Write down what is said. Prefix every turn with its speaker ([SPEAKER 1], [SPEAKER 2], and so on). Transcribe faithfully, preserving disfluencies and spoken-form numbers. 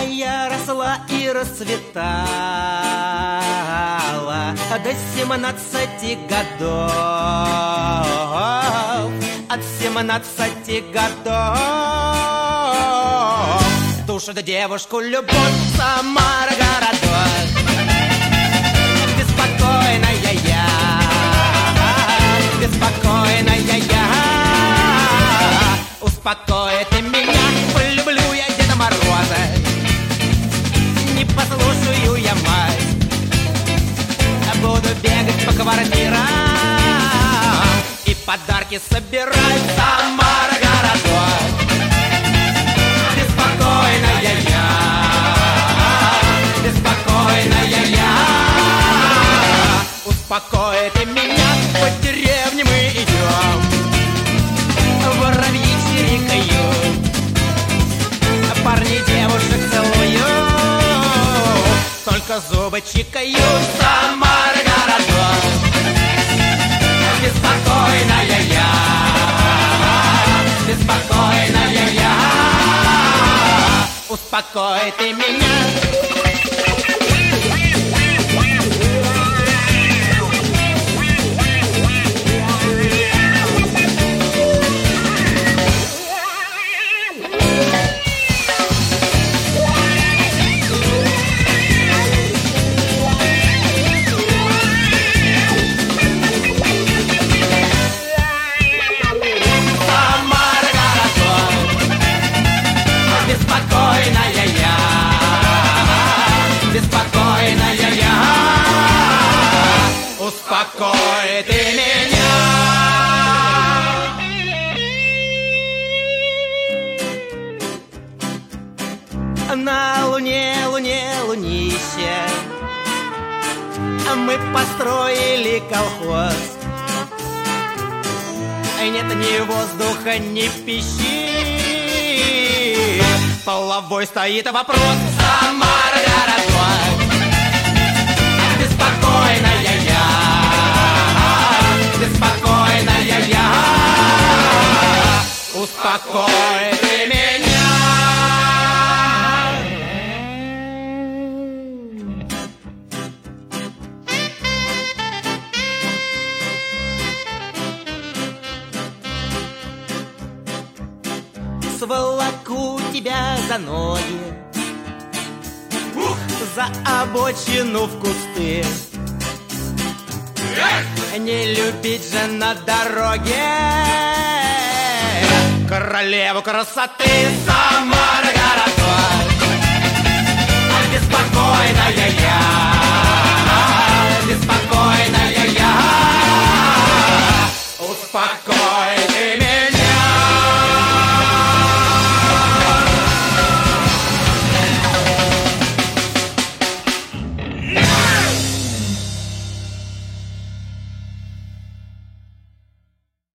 [SPEAKER 1] я росла и расцветала до семнадцати годов. От семнадцати годов душит девушку любовь, Самара городок. Беспокойная я, беспокойная я, успокой ты меня, полюблю я Деда Мороза. Не послушаю я мать, буду бегать по квартирам и подарки собирать, Самара городок. Беспокойная я, беспокойная я, успокой ты меня, по деревне мы идем, воробьи чирикают, парни девушек целуют, только зубы чикают, Самара городок. Беспокойная я, беспокойная я, успокой ты меня. Успокой ты меня. На луне, луне, лунище мы построили колхоз. Нет ни воздуха, ни пищи, половой стоит вопрос, Самара городок. Беспокойная я, беспокойная я, успокой ты меня. Сволоку тебя за ноги, за обочину в кусты. Не любить же на дороге королеву красоты, Самара городок.